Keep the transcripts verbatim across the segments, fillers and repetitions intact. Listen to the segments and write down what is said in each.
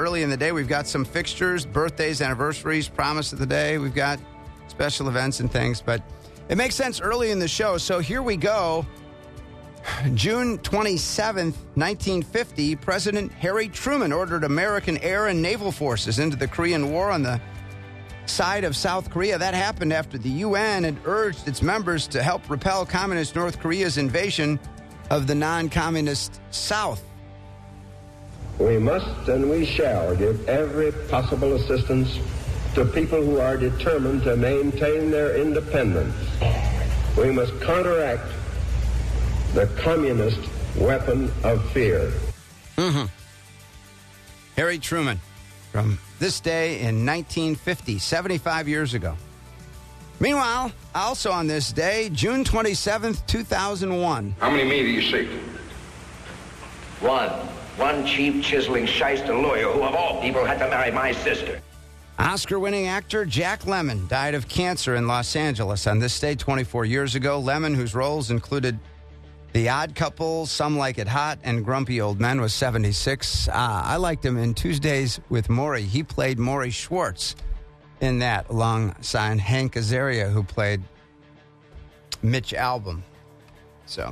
early in the day. We've got some fixtures, birthdays, anniversaries, promise of the day. We've got special events and things, but it makes sense early in the show. So here we go. June twenty-seventh, nineteen fifty, President Harry Truman ordered American air and naval forces into the Korean War on the side of South Korea. That happened after the U N had urged its members to help repel communist North Korea's invasion of the non-communist South. We must and we shall give every possible assistance to people who are determined to maintain their independence. We must counteract the communist weapon of fear. Mm-hmm. Harry Truman, from this day in nineteen fifty, seventy-five years ago. Meanwhile, also on this day, June twenty-seventh, two thousand one. How many men do you seek? One. One cheap, chiseling shyster lawyer who, of all people, had to marry my sister. Oscar-winning actor Jack Lemmon died of cancer in Los Angeles on this day twenty-four years ago. Lemmon, whose roles included The Odd Couple, Some Like It Hot, and Grumpy Old Men, was seventy-six. Uh, I liked him in Tuesdays with Maury. He played Maury Schwartz in that, alongside Hank Azaria, who played Mitch Albom. So,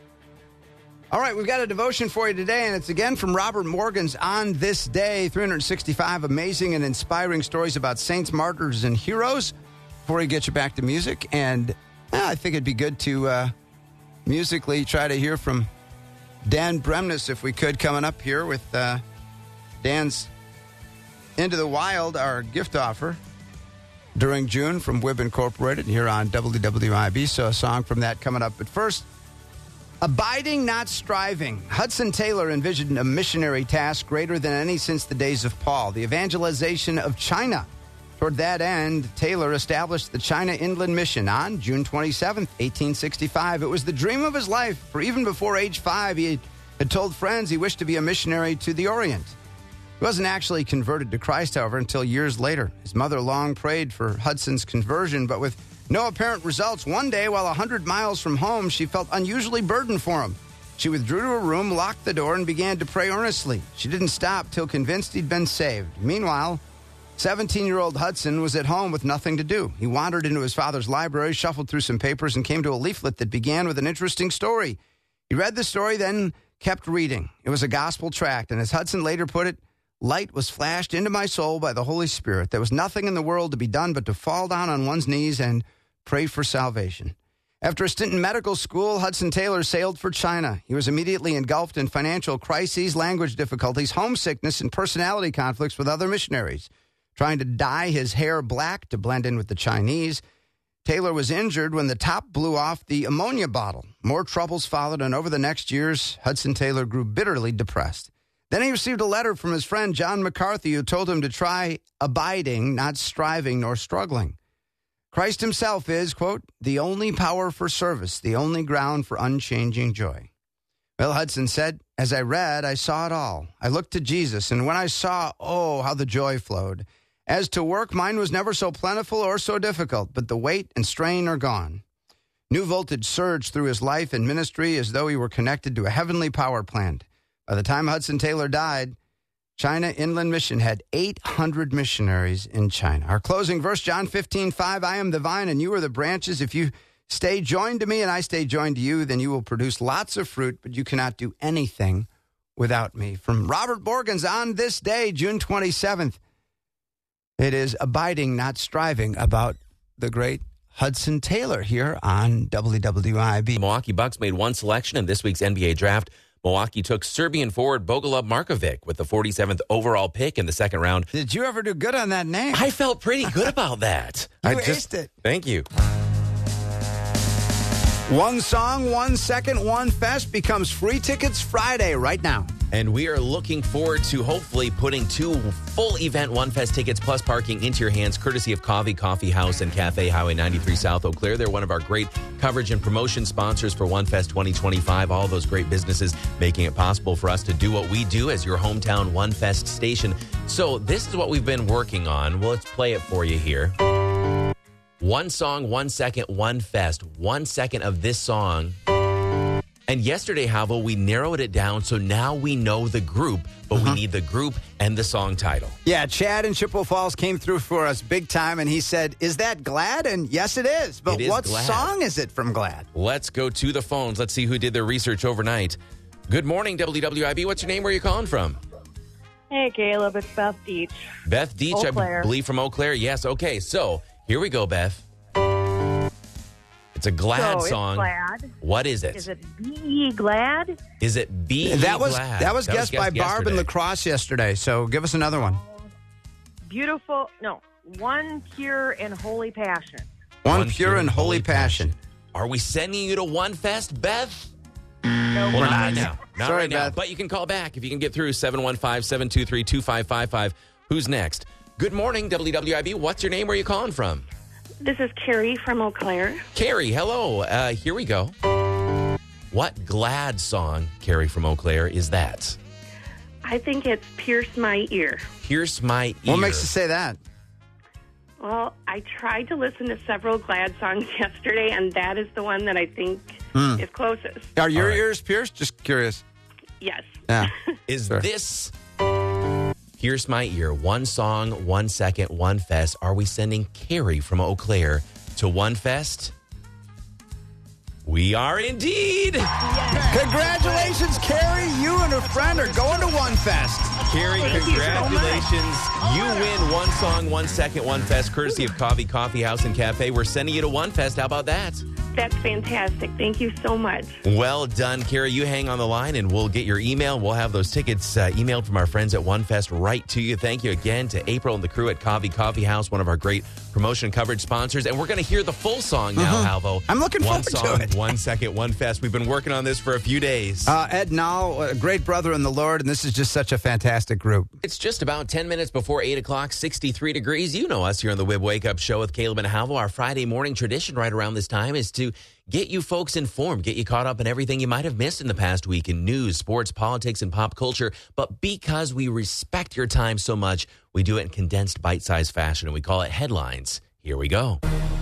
all right, we've got a devotion for you today, and it's again from Robert Morgan's On This Day, three hundred sixty-five amazing and inspiring stories about saints, martyrs, and heroes. Before we get you back to music, and uh, I think it'd be good to uh, musically try to hear from Dan Bremnes, if we could, coming up here with uh, Dan's Into the Wild, our gift offer during June from Wib Incorporated here on W W I B. So a song from that coming up. But first, Abiding, Not Striving. Hudson Taylor envisioned a missionary task greater than any since the days of Paul, the evangelization of China. Toward that end, Taylor established the China Inland Mission on June twenty-seventh, eighteen sixty-five. It was the dream of his life, for even before age five, he had told friends he wished to be a missionary to the Orient. He wasn't actually converted to Christ, however, until years later. His mother long prayed for Hudson's conversion, but with no apparent results. One day, while one hundred miles from home, she felt unusually burdened for him. She withdrew to her room, locked the door, and began to pray earnestly. She didn't stop till convinced he'd been saved. Meanwhile, seventeen-year-old Hudson was at home with nothing to do. He wandered into his father's library, shuffled through some papers, and came to a leaflet that began with an interesting story. He read the story, then kept reading. It was a gospel tract, and as Hudson later put it, light was flashed into my soul by the Holy Spirit. There was nothing in the world to be done but to fall down on one's knees and pray for salvation. After a stint in medical school, Hudson Taylor sailed for China. He was immediately engulfed in financial crises, language difficulties, homesickness, and personality conflicts with other missionaries. Trying to dye his hair black to blend in with the Chinese, Taylor was injured when the top blew off the ammonia bottle. More troubles followed, and over the next years, Hudson Taylor grew bitterly depressed. Then he received a letter from his friend John McCarthy, who told him to try abiding, not striving nor struggling. Christ himself is, quote, the only power for service, the only ground for unchanging joy. Well, Hudson said, as I read, I saw it all. I looked to Jesus, and when I saw, oh, how the joy flowed. As to work, mine was never so plentiful or so difficult, but the weight and strain are gone. New voltage surged through his life and ministry as though he were connected to a heavenly power plant. By the time Hudson Taylor died, China Inland Mission had eight hundred missionaries in China. Our closing verse, John fifteen five, I am the vine and you are the branches. If you stay joined to me and I stay joined to you, then you will produce lots of fruit, but you cannot do anything without me. From Robert Morgan's On This Day, June twenty-seventh, it is Abiding, Not Striving, about the great Hudson Taylor here on W W I B. The Milwaukee Bucks made one selection in this week's N B A draft. Milwaukee took Serbian forward Bogoslav Markovic with the forty-seventh overall pick in the second round. Did you ever do good on that name? I felt pretty good about that. You I aced just, it. Thank you. One song, one second, one fest becomes free tickets Friday right now. And we are looking forward to hopefully putting two full event One Fest tickets plus parking into your hands, courtesy of Coffee Coffee House and Cafe, Highway ninety-three South Eau Claire. They're one of our great coverage and promotion sponsors for One Fest twenty twenty-five. All those great businesses making it possible for us to do what we do as your hometown One Fest station. So this is what we've been working on. Well, let's play it for you here. One song, one second, one fest. One second of this song And yesterday, Halvo, we narrowed it down, so now we know the group, but uh-huh. we need the group and the song title. Yeah, Chad in Chippewa Falls came through for us big time, and he said, is that Glad? And yes, it is. But it is what Glad. song is it from Glad? Let's go to the phones. Let's see who did their research overnight. Good morning, W W I B. What's your name? Where are you calling from? Hey, Caleb. It's Beth Deach. Beth Deach, I believe from Eau Claire. Yes, okay. So here we go, Beth. It's a Glad so song. Glad. What is it? Is it B E Glad? Is it B E That was Glad? that was guessed by Barb in La Crosse yesterday. So give us another one. Beautiful. No, One Pure and Holy Passion. One, one Pure and Holy, holy passion. passion. Are we sending you to One Fest, Beth? No, well, not right now. Not Sorry, right now. Beth. But you can call back if you can get through seven one five, seven two three, two five five five. Who's next? Good morning, W W I B. What's your name? Where are you calling from? This is Carrie from Eau Claire. Carrie, hello. Uh, here we go. What Glad song, Carrie from Eau Claire, is that? I think it's Pierce My Ear. Pierce My Ear. What makes you say that? Well, I tried to listen to several Glad songs yesterday, and that is the one that I think hmm. is closest. Are your right. ears pierced? Just curious. Yes. Yeah. Is sure. this Pierce My Ear? One song, one second, one fest. Are we sending Carrie from Eau Claire to One Fest? We are indeed. Yes. Congratulations, Carrie. You and her friend are going to One Fest. Carrie, Thank congratulations. You, so you win one song, one second, one fest, courtesy of Coffee Coffee House and Cafe. We're sending you to One Fest. How about that? That's fantastic. Thank you so much. Well done, Carrie. You hang on the line, and we'll get your email. We'll have those tickets uh, emailed from our friends at One Fest right to you. Thank you again to April and the crew at Coffee Coffee House, one of our great promotion coverage sponsors. And we're going to hear the full song now, mm-hmm. Halvo. I'm looking one forward song, to it. One second, one fest. We've been working on this for a few days. Uh, Ed Nall, a great brother in the Lord, and this is just such a fantastic group. It's just about ten minutes before eight o'clock, sixty-three degrees. You know us here on the Wib Wake Up Show with Caleb and Halvo. Our Friday morning tradition right around this time is to get you folks informed, get you caught up in everything you might have missed in the past week in news, sports, politics, and pop culture. But because we respect your time so much, we do it in condensed bite-sized fashion, and we call it Headlines. Here we go.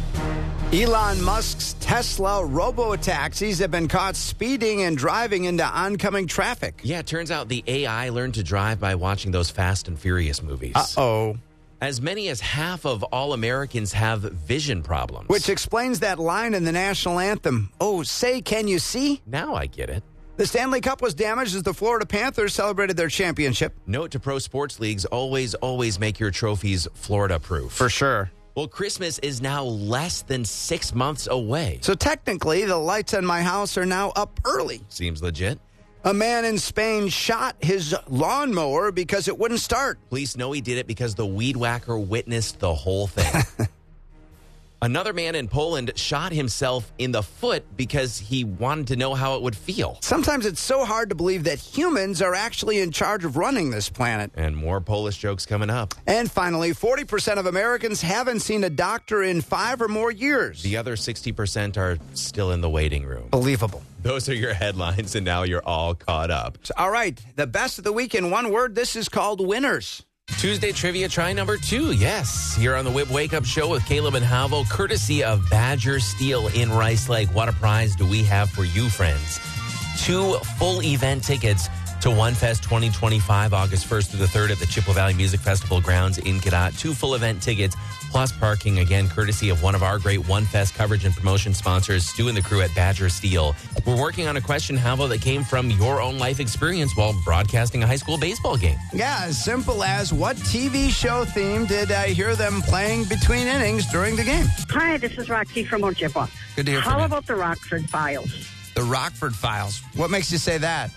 Elon Musk's Tesla robo-taxis have been caught speeding and driving into oncoming traffic. Yeah, it turns out the A I learned to drive by watching those Fast and Furious movies. Uh-oh. As many as half of all Americans have vision problems. Which explains that line in the national anthem, "Oh, say, can you see?" Now I get it. The Stanley Cup was damaged as the Florida Panthers celebrated their championship. Note to pro sports leagues, always, always make your trophies Florida-proof. For sure. Well, Christmas is now less than six months away. So technically, the lights on my house are now up early. Seems legit. A man in Spain shot his lawnmower because it wouldn't start. Police know he did it because the weed whacker witnessed the whole thing. Another man in Poland shot himself in the foot because he wanted to know how it would feel. Sometimes it's so hard to believe that humans are actually in charge of running this planet. And more Polish jokes coming up. And finally, forty percent of Americans haven't seen a doctor in five or more years. The other sixty percent are still in the waiting room. Believable. Those are your headlines, and now you're all caught up. All right, the best of the week in one word. This is called Winners. Tuesday trivia try number two. Yes, here on the Wib Wake Up Show with Caleb and Halvo, courtesy of Badger Steel in Rice Lake. What a prize do we have for you, friends? Two full event tickets to One Fest twenty twenty-five, August first through the third at the Chippewa Valley Music Festival grounds in Cadott. Two full event tickets, plus parking, again, courtesy of one of our great One Fest coverage and promotion sponsors, Stu and the crew at Badger Steel. We're working on a question, Halvo, that came from your own life experience while broadcasting a high school baseball game. Yeah, as simple as what T V show theme did I hear them playing between innings during the game? Hi, this is Roxy from Ojibwa. Good to hear from How you. about the Rockford Files? The Rockford Files. What makes you say that?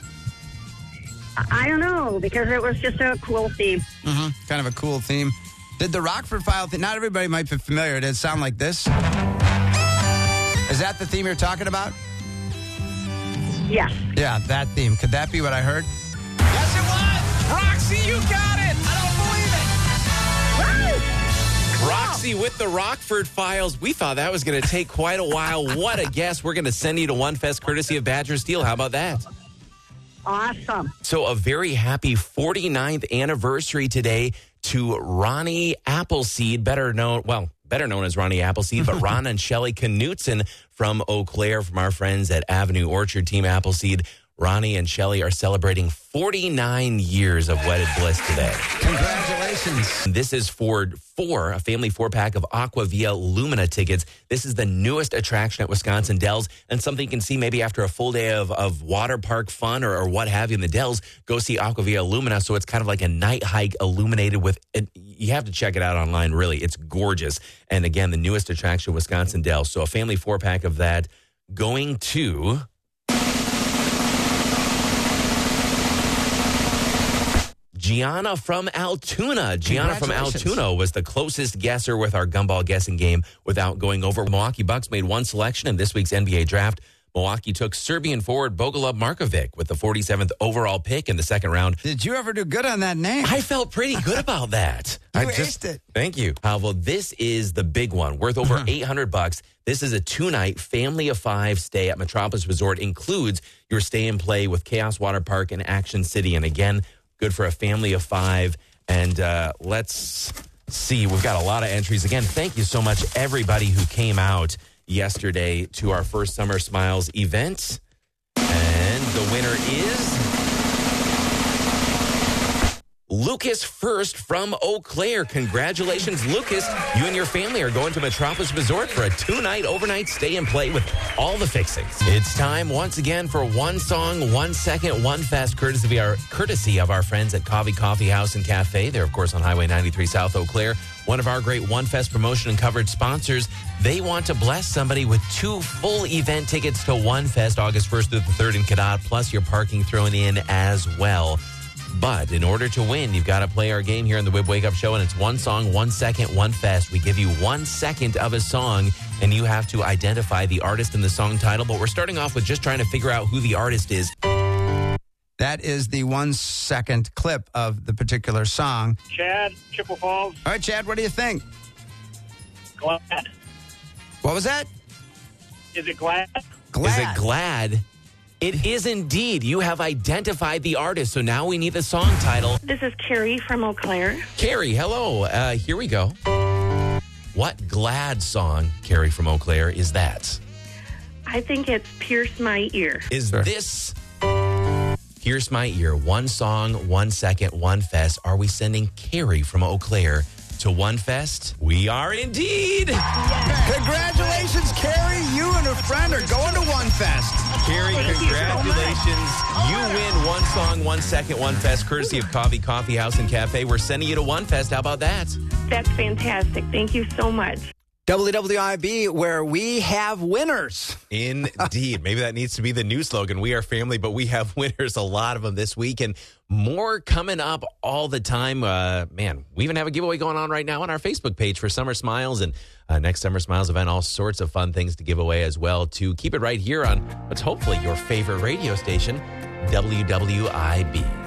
I don't know, because it was just a cool theme. Mm-hmm. Kind of a cool theme. Did the Rockford File thing, not everybody might be familiar. Did it sound like this? Is that the theme you're talking about? Yes. Yeah, that theme. Could that be what I heard? Yes, it was! Roxy, you got it! I don't believe it! Woo! Roxy with the Rockford Files. We thought that was going to take quite a while. What a guess. We're going to send you to One Fest courtesy of Badger Steel. How about that? Awesome. So a very happy forty-ninth anniversary today to Ronnie Appleseed, better known, well, better known as Ronnie Appleseed, but Ron and Shelley Knutson from Eau Claire, from our friends at Avenue Orchard Team Appleseed. Ronnie and Shelley are celebrating forty-nine years of wedded bliss today. Congratulations. This is for four, a family four-pack of Aquavia Lumina tickets. This is the newest attraction at Wisconsin Dells, and something you can see maybe after a full day of, of water park fun or, or what have you in the Dells. Go see Aquavia Lumina. So it's kind of like a night hike illuminated with, it, you have to check it out online, really. It's gorgeous. And again, the newest attraction, Wisconsin Dells. So a family four-pack of that going to... Gianna from Altoona. Gianna from Altoona was the closest guesser with our gumball guessing game without going over. Milwaukee Bucks made one selection in this week's N B A draft. Milwaukee took Serbian forward Bogoslav Markovic with the forty-seventh overall pick in the second round. Did you ever do good on that name? I felt pretty good about that. You I aced it. Thank you. Uh, well, this is the big one, worth over eight hundred bucks. This is a two-night family of five stay at Metropolis Resort. Includes your stay and play with Chaos Water Park and Action City. And again, good for a family of five. And uh, let's see. We've got a lot of entries. Again, thank you so much, everybody who came out yesterday to our first Summer Smiles event. And the winner is Lucas First from Eau Claire. Congratulations, Lucas. You and your family are going to Metropolis Resort for a two-night overnight stay and play with all the fixings. It's time once again for One Song, One Second, One Fest, courtesy of our, courtesy of our friends at Coffee Coffee House and Cafe. They're, of course, on Highway ninety-three South Eau Claire. One of our great One Fest promotion and coverage sponsors. They want to bless somebody with two full event tickets to One Fest, August first through the third in Cadott, plus your parking thrown in as well. But in order to win, you've got to play our game here on the Wib Wake Up Show, and it's One Song, One Second, One Fest. We give you one second of a song, and you have to identify the artist and the song title. But we're starting off with just trying to figure out who the artist is. That is the one second clip of the particular song. Chad, Chippewa Falls. All right, Chad, what do you think? Glad. What was that? Is it Glad? Glad. Is it Glad? It is indeed. You have identified the artist, so now we need the song title. This is Carrie from Eau Claire. Carrie, hello. Uh, here we go. What Glad song, Carrie from Eau Claire, is that? I think it's Pierce My Ear. Is Sure. this Pierce My Ear? One song, one second, one fest. Are we sending Carrie from Eau Claire to One Fest? We are indeed. Congratulations, Carrie. You and a friend are going to One Fest. Carrie, Thank you so congratulations. You win One Song, One Second, One Fest, courtesy of Coffee Coffee House and Cafe. We're sending you to One Fest. How about that? That's fantastic. Thank you so much. W W I B, where we have winners. Indeed. Maybe that needs to be the new slogan. We are family, but we have winners, a lot of them this week, and more coming up all the time. Uh, man, we even have a giveaway going on right now on our Facebook page for Summer Smiles, and uh, next Summer Smiles event, all sorts of fun things to give away as well. To keep it right here on what's hopefully your favorite radio station, W W I B.